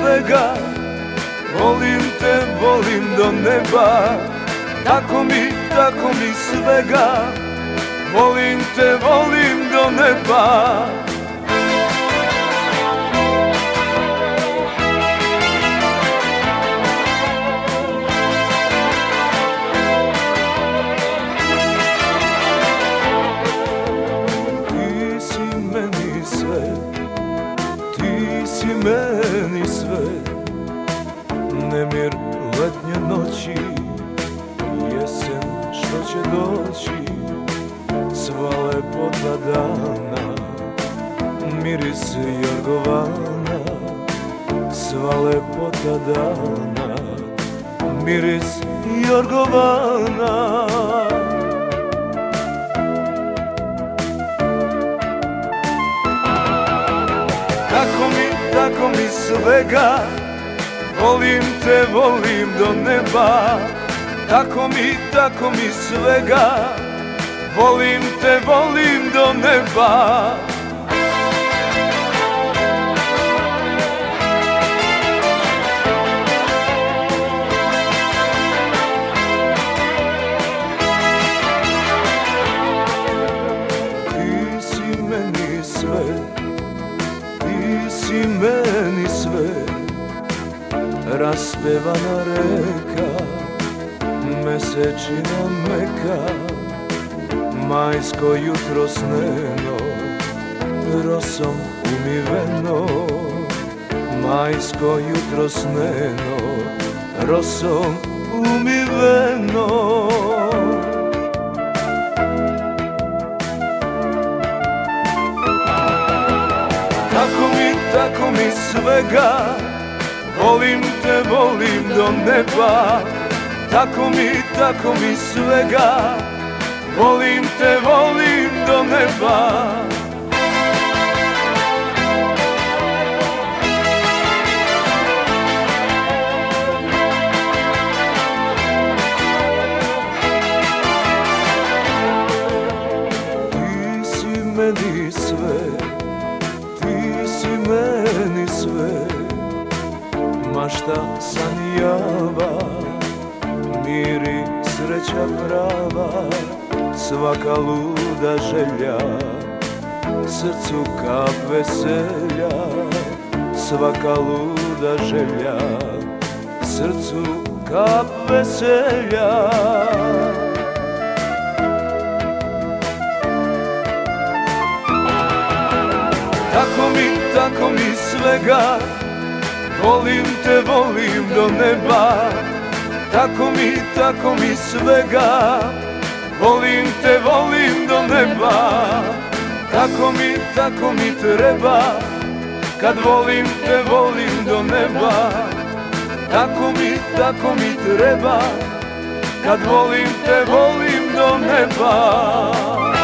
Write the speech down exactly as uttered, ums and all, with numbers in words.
svega, volim te, volim do neba. Tako mi, tako mi svega, volim te, volim do neba. Ti si meni sve, ti si meni sve, nemir letnje noći, jesen što će doći, sva lepota dana, miris jorgovana. Sva lepota dana, miris jorgovana. Tako mi, tako mi svega, volim te, volim do neba. Tako mi, tako mi svega, volim te, volim do neba. Ti si meni sve, ti si meni sve, raspevana reka, mesečina meka, majsko jutro sneno, rosom umiveno. Majsko jutro sneno, rosom umiveno. Tako mi, tako mi svega, volim te, volim do neba. Tako mi, tako mi svega, volim te, volim do neba. Ti si meni sve, ti si meni sve, mašta sanjava, mir i sreća prava, svaka luda želja, srcu kap veselja. Svaka luda želja, srcu kap veselja. Tako mi, tako mi svega, volim te, volim do neba. Tako mi, tako mi svega, volim te, volim do neba. Tako mi, tako mi treba, kad volim te, volim do neba. Tako mi, tako mi treba, kad volim te, volim do neba.